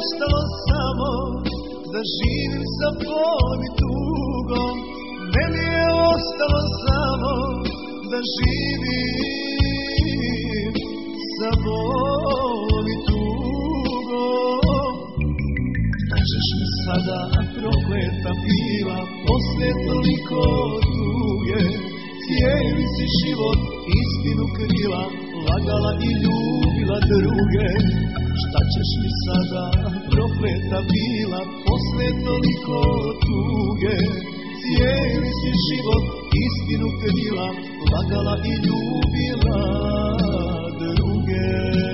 ostalo samo da živim sa bolom i tugom. Meni je ostalo samo da živim sa bolom i tugom. Da ćeš mi sada prokleta bila posle toliko tuge. Cijeli si život istinu krila, lagala i ljubila druge. Šta ćeš mi sada prokleta bila posle toliko tuge. Cijeli si život istinu krila, lagala i ljubila druge.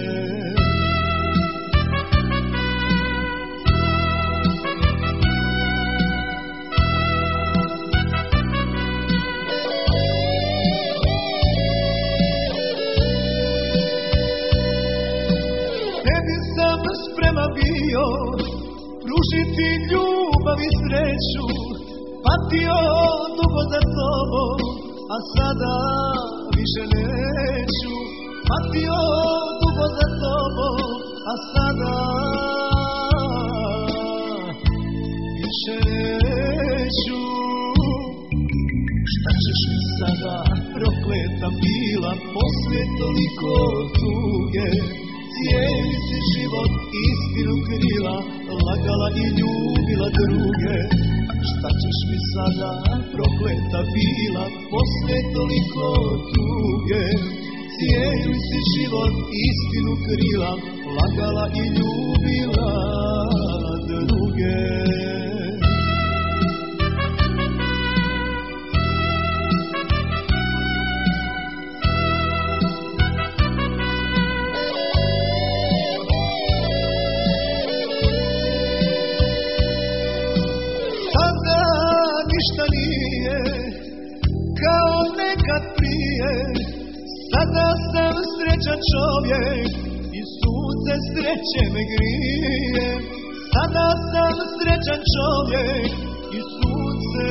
Tebi sam spreman bio pružiti ljubav i sreću, patio dugo za tobom, a sada više neću. Patio dugo za tobom, a sada više neću. Šta ćeš mi sada prokleta bila posle toliko tuge. Cijeli si život istinu krila, lagala i ljubila druge. Šta ćeš mi sada prokleta bila posle toliko tuge. Cijeli si život istinu krila, lagala i ljubila druge. Ništa nije kao nekad prije. Sada sam srećan čovjek i sunce sreće me grije. Sada sam srećan čovjek i sunce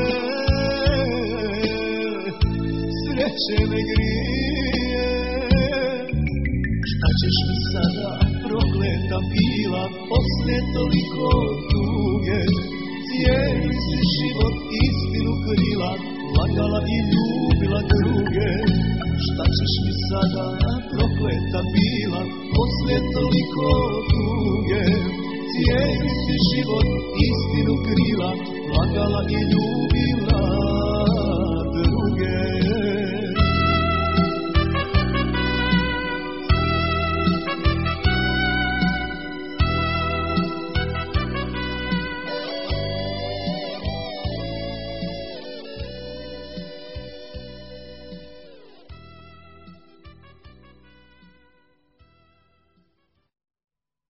sreće me grije. Šta ćeš mi sada prokleta bila posle toliko tuge. Cijeli si život istinu krila, lagala i ljubila druge. Šta ćeš mi sada prokleta bila posle toliko tuge. Cijeli si život istinu krila, lagala i ljubila druge.